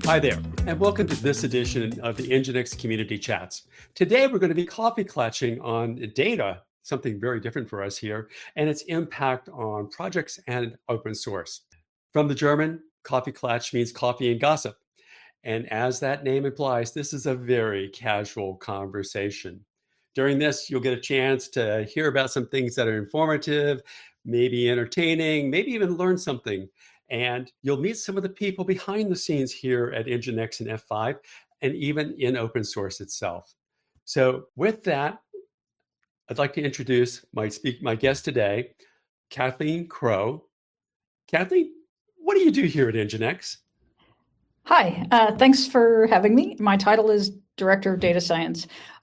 Hi there, and welcome to this edition of the Nginx Community Chats. Today, we're going to be coffee clatching on data, something very different for us here, and its impact on projects and open source. From the German, coffee clatch means coffee and gossip. And as that name implies, this is a very casual conversation. During this, you'll get a chance to hear about some things that are informative, maybe entertaining, maybe even learn something. And you'll meet some of the people behind the scenes here at Nginx and F5, and even in open source itself. So with that, I'd like to introduce my guest today, Kathleen Crow. Kathleen, what do you do here at Nginx? Hi, thanks for having me. My title is Director of Data Science,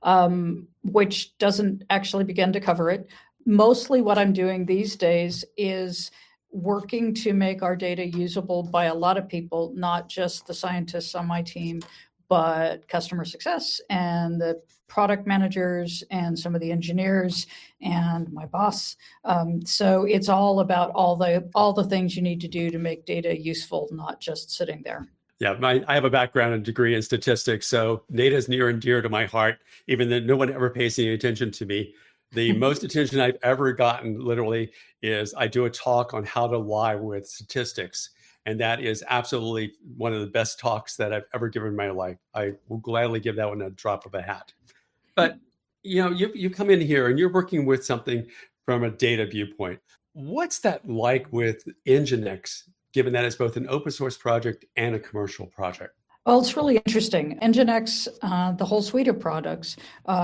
which doesn't actually begin to cover it. Mostly what I'm doing these days is working to make our data usable by a lot of people, not just the scientists on my team, but customer success and the product managers and some of the engineers and my boss. So it's all about all the things you need to do to make data useful, not just sitting there. Yeah, I have a background and degree in statistics, so data is near and dear to my heart, even though no one ever pays any attention to me. The most attention I've ever gotten, literally, is I do a talk on how to lie with statistics. And that is absolutely one of the best talks that I've ever given in my life. I will gladly give that one a drop of a hat. But you come in here and you're working with something from a data viewpoint. What's that like with Nginx, given that it's both an open source project and a commercial project? Well, it's really interesting. Nginx, the whole suite of products,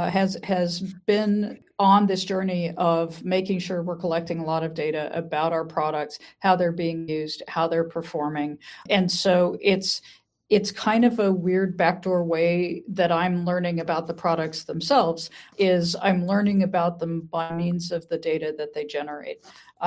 has been on this journey of making sure we're collecting a lot of data about our products, how they're being used, how they're performing. And so it's kind of a weird backdoor way that I'm learning about the products themselves, is I'm learning about them by means of the data that they generate.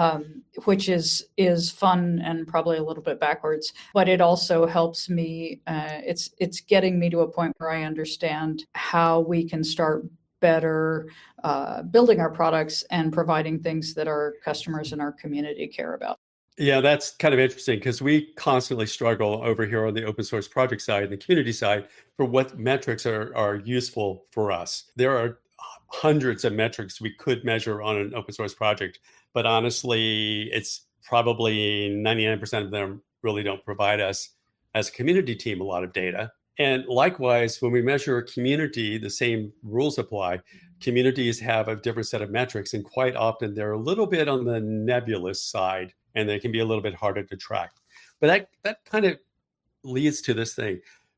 Which is fun and probably a little bit backwards, but it also helps me. It's getting me to a point where I understand how we can start better building our products and providing things that our customers and our community care about. Yeah, that's kind of interesting because we constantly struggle over here on the open source project side and the community side for what metrics are useful for us. There are hundreds of metrics we could measure on an open source project, but honestly, it's probably 99% of them really don't provide us as a community team a lot of data. And likewise, when we measure a community, the same rules apply. Communities have a different set of metrics, and quite often they're a little bit on the nebulous side, and they can be a little bit harder to track. But that kind of leads to this thing.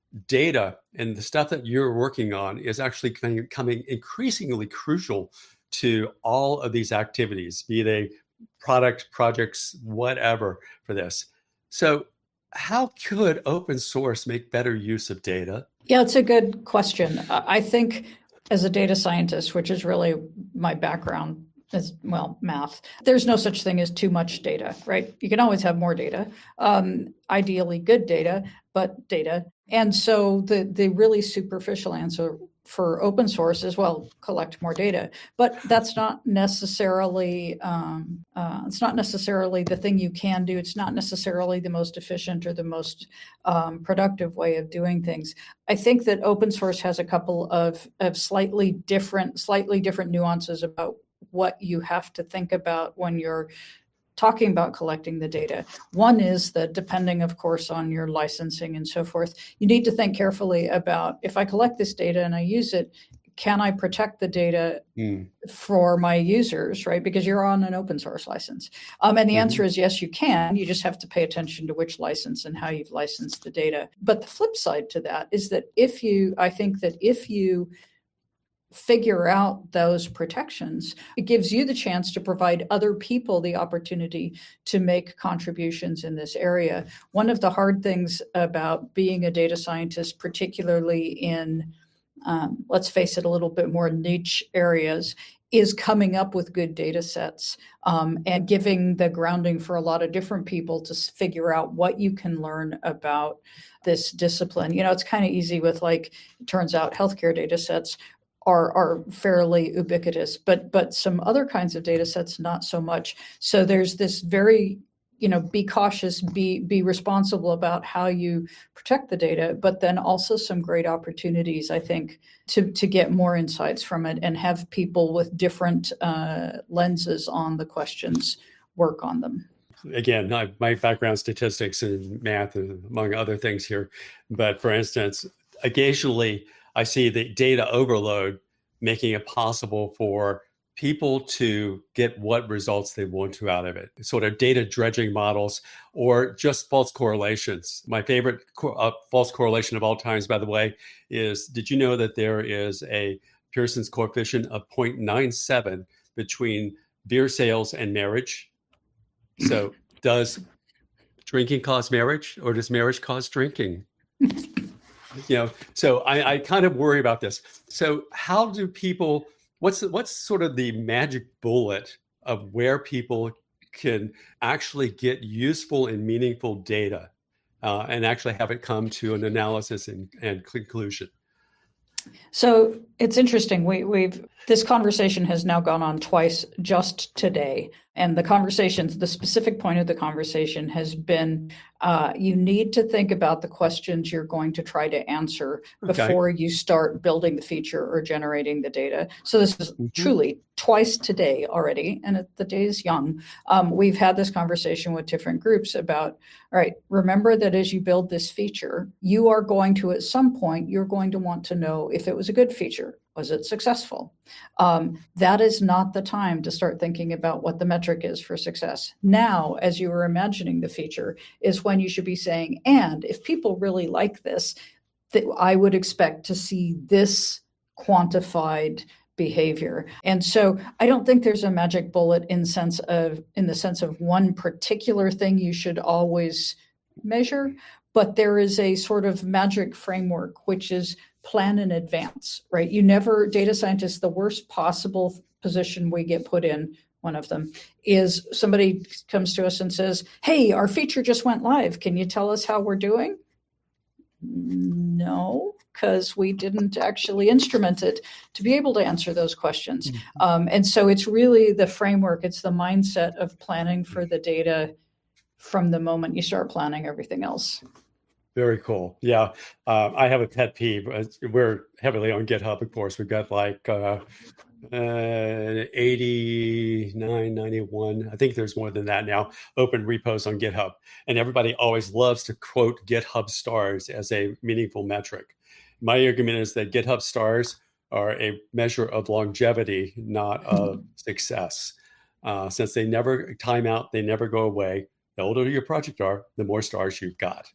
Data and the stuff that you're working on is actually becoming increasingly crucial to all of these activities, be they product, projects, whatever for this. So how could open source make better use of data? Yeah, it's a good question. I think as a data scientist, which is really my background, as well, math. There's no such thing as too much data, right? You can always have more data, ideally good data, but data. And so the really superficial answer for open source is, well, collect more data. But that's not necessarily it's not necessarily the thing you can do. It's not necessarily the most efficient or the most productive way of doing things. I think that open source has a couple of slightly different nuances about what you have to think about when you're talking about collecting the data. One is that depending, of course, on your licensing and so forth, you need to think carefully about, if I collect this data and I use it, can I protect the data for my users, right? Because you're on an open source license. And the answer is yes, you can. You just have to pay attention to which license and how you've licensed the data. But the flip side to that is that if you figure out those protections, it gives you the chance to provide other people the opportunity to make contributions in this area. One of the hard things about being a data scientist, particularly in, let's face it, a little bit more niche areas, is coming up with good data sets and giving the grounding for a lot of different people to figure out what you can learn about this discipline. You know, it's kind of easy with, like, it turns out healthcare data sets are fairly ubiquitous, but some other kinds of data sets, not so much. So there's this very be cautious, be responsible about how you protect the data, but then also some great opportunities, I think, to get more insights from it and have people with different lenses on the questions work on them. Again, my background statistics and math, among other things here. But for instance, occasionally I see the data overload making it possible for people to get what results they want to out of it. Sort of data dredging models or just false correlations. My favorite false correlation of all times, by the way, is, did you know that there is a Pearson's coefficient of 0.97 between beer sales and marriage? So does drinking cause marriage, or does marriage cause drinking? So I kind of worry about this. So how do people, what's sort of the magic bullet of where people can actually get useful and meaningful data and actually have it come to an analysis and conclusion? So it's interesting. This conversation has now gone on twice just today. And the specific point of the conversation has been, you need to think about the questions you're going to try to answer before you start building the feature or generating the data. So this is truly twice today already, and the day is young. We've had this conversation with different groups about, all right, remember that as you build this feature, you are going to, at some point, you're going to want to know if it was a good feature. Was it successful? That is not the time to start thinking about what the metric is for success. Now, as you are imagining the feature, is when you should be saying, and if people really like this, I would expect to see this quantified behavior. And so I don't think there's a magic bullet in the sense of one particular thing you should always measure, but there is a sort of magic framework, which is plan in advance, right? Data scientists, the worst possible position we get put in, one of them, is somebody comes to us and says, hey, our feature just went live. Can you tell us how we're doing? No, because we didn't actually instrument it to be able to answer those questions. And so it's really the framework, it's the mindset of planning for the data from the moment you start planning everything else. Very cool. Yeah. I have a pet peeve. We're heavily on GitHub, of course. We've got like 89, 91. I think there's more than that now, open repos on GitHub. And everybody always loves to quote GitHub stars as a meaningful metric. My argument is that GitHub stars are a measure of longevity, not of success. Since they never time out, they never go away. The older your project are, the more stars you've got.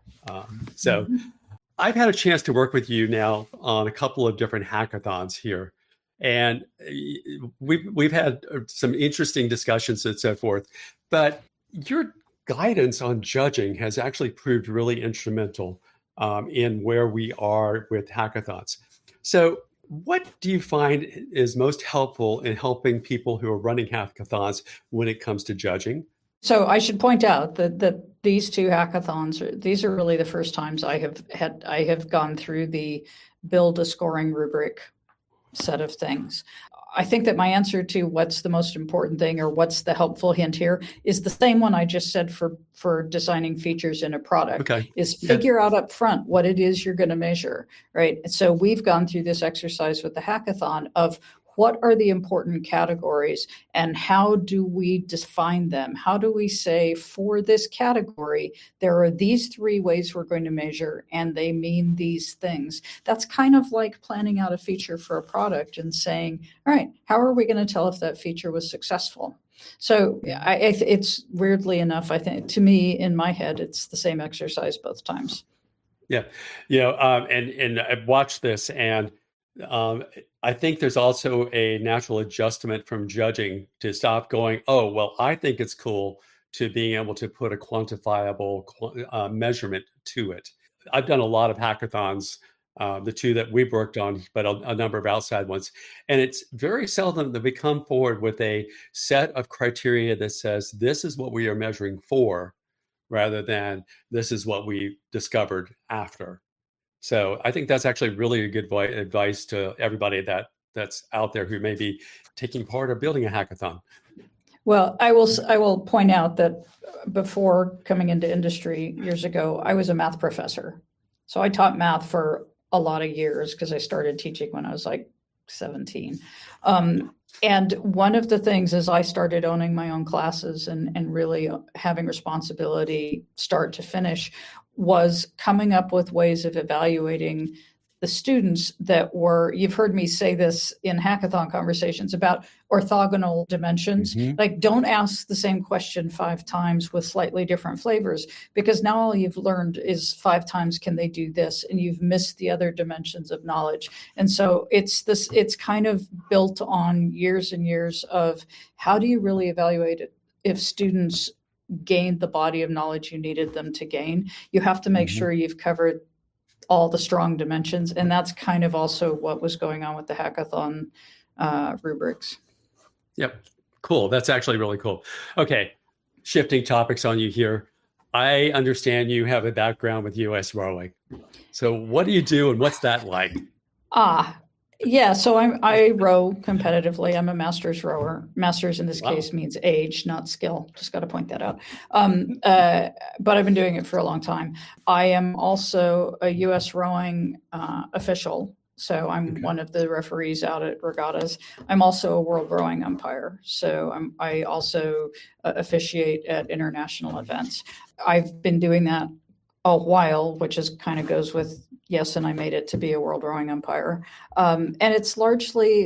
So I've had a chance to work with you now on a couple of different hackathons here, and we've had some interesting discussions and so forth, but your guidance on judging has actually proved really instrumental in where we are with hackathons. So what do you find is most helpful in helping people who are running hackathons when it comes to judging? So I should point out that these two hackathons, these are really the first times I have gone through the build a scoring rubric set of things. I think that my answer to what's the most important thing or what's the helpful hint here is the same one I just said for designing features in a product, is figure out up front what it is you're going to measure, right? So we've gone through this exercise with the hackathon of what are the important categories and how do we define them? How do we say for this category, there are these three ways we're going to measure and they mean these things? That's kind of like planning out a feature for a product and saying, all right, how are we going to tell if that feature was successful? So it's weirdly enough, I think, to me, in my head, it's the same exercise both times. Yeah. And I've watched this, and I think there's also a natural adjustment from judging to stop going, oh, well, I think it's cool, to being able to put a quantifiable measurement to it. I've done a lot of hackathons, the two that we've worked on, but a number of outside ones. And it's very seldom that we come forward with a set of criteria that says, this is what we are measuring for, rather than this is what we discovered after. So I think that's actually really a good advice to everybody that's out there who may be taking part or building a hackathon. Well, I will point out that before coming into industry years ago, I was a math professor. So I taught math for a lot of years because I started teaching when I was like 17. And one of the things is I started owning my own classes and really having responsibility start to finish was coming up with ways of evaluating the students that were, you've heard me say this in hackathon conversations about orthogonal dimensions. Mhm. Like, don't ask the same question 5 times with slightly different flavors, because now all you've learned is 5 times can they do this, and you've missed the other dimensions of knowledge. And so it's kind of built on years and years of how do you really evaluate it if students gained the body of knowledge you needed them to gain. You have to make sure you've covered all the strong dimensions. And that's kind of also what was going on with the hackathon rubrics. Yep. Cool. That's actually really cool. Okay. Shifting topics on you here. I understand you have a background with US rowing. So what do you do and what's that like? Yeah, so I row competitively. I'm a master's rower. Master's in this case means age, not skill. Just got to point that out. But I've been doing it for a long time. I am also a U.S. rowing official. So I'm one of the referees out at regattas. I'm also a world rowing umpire. So I also officiate at international events. I've been doing that a while, which is kind of goes with yes, and I made it to be a world rowing umpire. And it's largely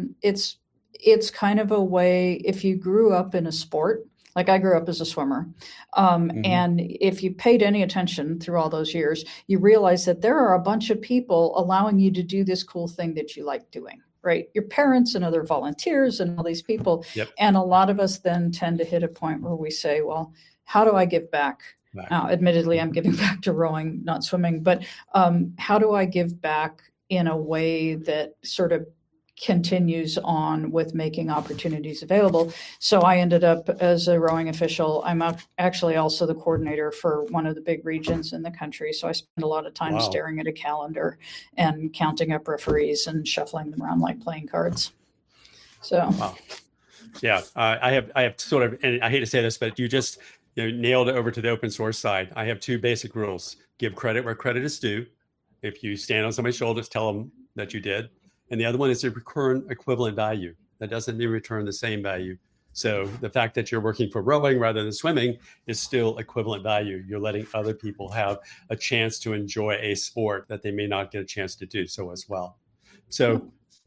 it's kind of a way, if you grew up in a sport, like I grew up as a swimmer, and if you paid any attention through all those years, you realize that there are a bunch of people allowing you to do this cool thing that you like doing. Right, your parents and other volunteers and all these people. Yep. And a lot of us then tend to hit a point where we say, well, how do I give back? Now, admittedly, I'm giving back to rowing, not swimming, but how do I give back in a way that sort of continues on with making opportunities available? So I ended up as a rowing official. I'm actually also the coordinator for one of the big regions in the country. So I spend a lot of time staring at a calendar and counting up referees and shuffling them around like playing cards. So, yeah, I have sort of, and I hate to say this, but you just nailed it over to the open source side. I have 2 basic rules. Give credit where credit is due. If you stand on somebody's shoulders, tell them that you did. And the other one is a recurrent equivalent value. That doesn't mean return the same value. So the fact that you're working for rowing rather than swimming is still equivalent value. You're letting other people have a chance to enjoy a sport that they may not get a chance to do so as well. So,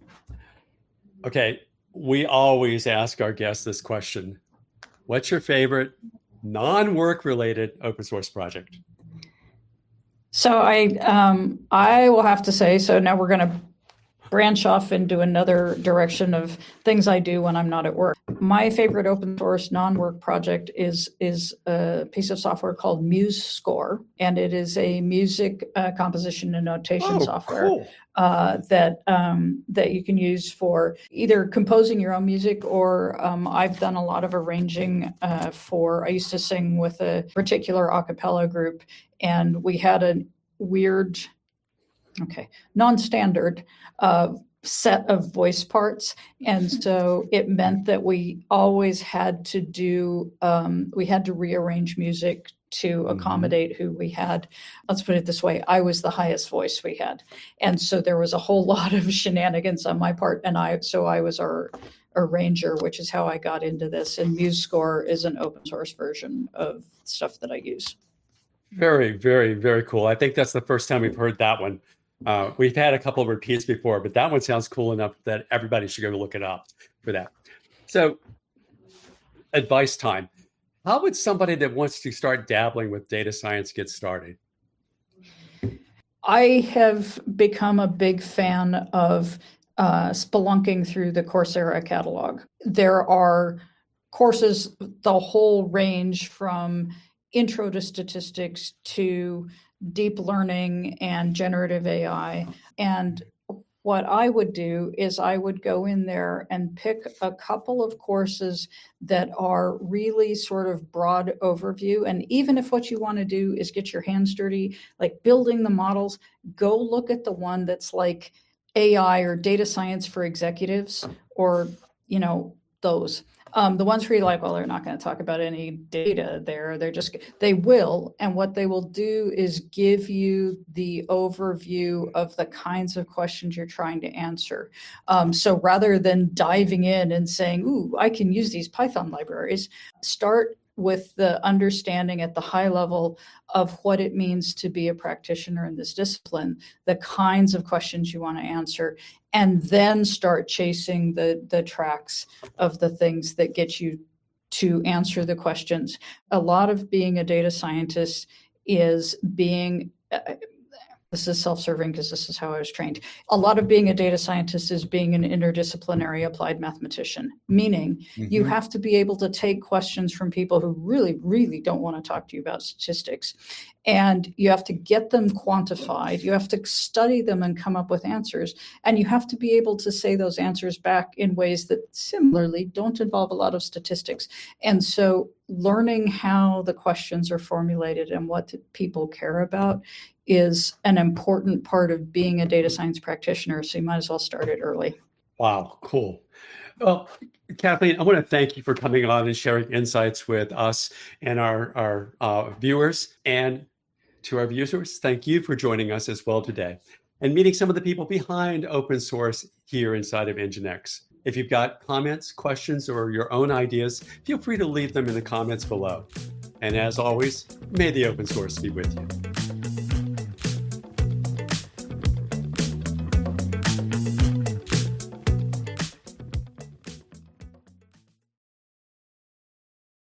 okay, we always ask our guests this question. What's your favorite non-work related open source project? So I will have to say, so now we're going to branch off into another direction of things I do when I'm not at work. My favorite open source non-work project is a piece of software called MuseScore, and it is a music composition and notation software. Cool. That you can use for either composing your own music or I've done a lot of arranging I used to sing with a particular a cappella group, and we had a weird, non-standard set of voice parts. And so it meant that we always had to rearrange music to accommodate who we had. Let's put it this way. I was the highest voice we had. And so there was a whole lot of shenanigans on my part. And I was our arranger, which is how I got into this. And MuseScore is an open source version of stuff that I use. Very, very, very cool. I think that's the first time we've heard that one. We've had a couple of repeats before, but that one sounds cool enough that everybody should go look it up for that. So, advice time. How would somebody that wants to start dabbling with data science get started? I have become a big fan of spelunking through the Coursera catalog. There are courses, the whole range from intro to statistics to deep learning and generative AI. And what I would do is I would go in there and pick a couple of courses that are really sort of broad overview. And even if what you want to do is get your hands dirty, like building the models, go look at the one that's like AI or data science for executives or, those. The ones where you're like, well, they're not going to talk about any data there. They will. And what they will do is give you the overview of the kinds of questions you're trying to answer. So rather than diving in and saying, ooh, I can use these Python libraries, start with the understanding at the high level of what it means to be a practitioner in this discipline, the kinds of questions you want to answer, and then start chasing the tracks of the things that get you to answer the questions. A lot of being a data scientist is being this is self-serving because this is how I was trained. A lot of being a data scientist is being an interdisciplinary applied mathematician, meaning you have to be able to take questions from people who really, really don't want to talk to you about statistics. And you have to get them quantified. You have to study them and come up with answers. And you have to be able to say those answers back in ways that similarly don't involve a lot of statistics. And so learning how the questions are formulated and what people care about is an important part of being a data science practitioner. So you might as well start it early. Wow, cool. Well, Kathleen, I want to thank you for coming on and sharing insights with us and our viewers. And to our viewers, thank you for joining us as well today and meeting some of the people behind open source here inside of NGINX. If you've got comments, questions, or your own ideas, feel free to leave them in the comments below. And as always, may the open source be with you.